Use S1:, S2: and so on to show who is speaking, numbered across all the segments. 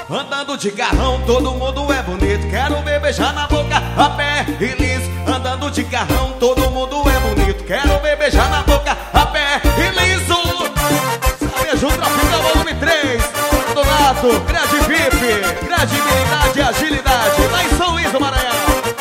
S1: Andando de carrão, todo mundo é bonito. Quero ver beijar na boca, a pé e liso. Andando de carrão, todo mundo é bonito. Quero ver beijar na boca, a pé e liso. Beijo Tropical volume 3. Donato, credibilidade, credibilidade e agilidade. Lá em São Luís do Maranhão.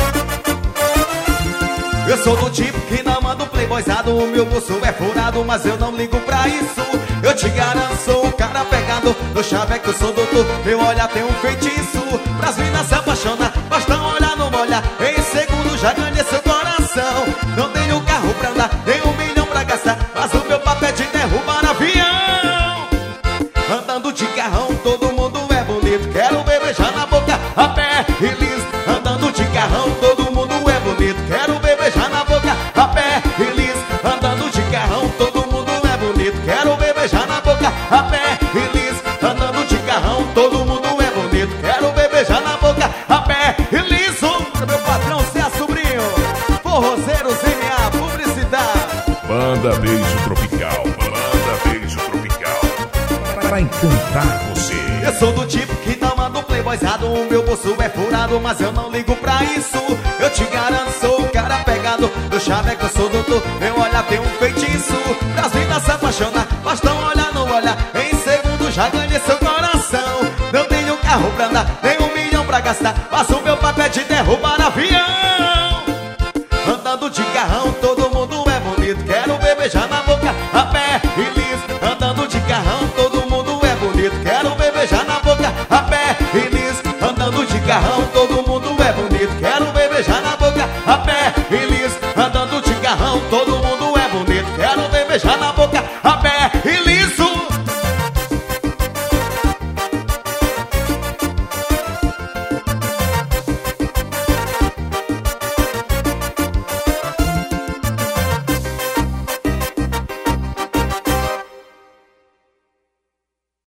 S1: Eu sou do tipo que não manda playboyzado. O meu bolso é furado, mas eu não ligo pra isso. Eu te garanto, sou um cara pegado. No chaveco eu sou doutor, meu olhar tem um feitiço. Pras minas se apaixonar, basta olhar, não molhar. Em segundo já ganhei seu coração. Não tenho carro pra andar, nem 1 milhão pra gastar, mas o meu papel é de derrubar avião. Andando de carrão, todo mundo é bonito. Quero ver beijar na boca, a pé e liso. Andando de carrão, todo mundo é bonito. Quero ver beijar na boca, a pé e liso. Andando de carrão, todo mundo é bonito. Quero ver beijar na boca, a pé e liso. Andando de carrão, todo mundo é bonito. Quero ver beijar na boca, a pé e liso. Meu patrão, Cé Sobrinho, Forrozeiros MA, publicidade.
S2: Banda Beijo Tropical, Banda Beijo Tropical, para encantar você.
S1: Eu sou do tipo que não manda playboyzado. O meu bolso é furado, mas eu não ligo pra isso. Eu te garanto, sou um cara pegado. Do chaveco eu sou doutor, meu olhar tem um feitiço. Pras minas se apaixonar, basta olhar, não olhar. Em segundo já ganhei seu coração. Não tenho carro pra andar, nem 1 milhão pra gastar, mas o meu papel é de derrubar avião. Andando de carrão, todo mundo é bonito. Quero ver beijar na boca, a pé e liso. Andando de carrão, todo mundo é bonito. Quero ver beijar na boca, a pé e liso. Andando de carrão, todo mundo é bonito. Quero ver beijar na boca, a pé e liso. Andando de carrão, todo mundo é bonito. Quero ver beijar na boca, a pé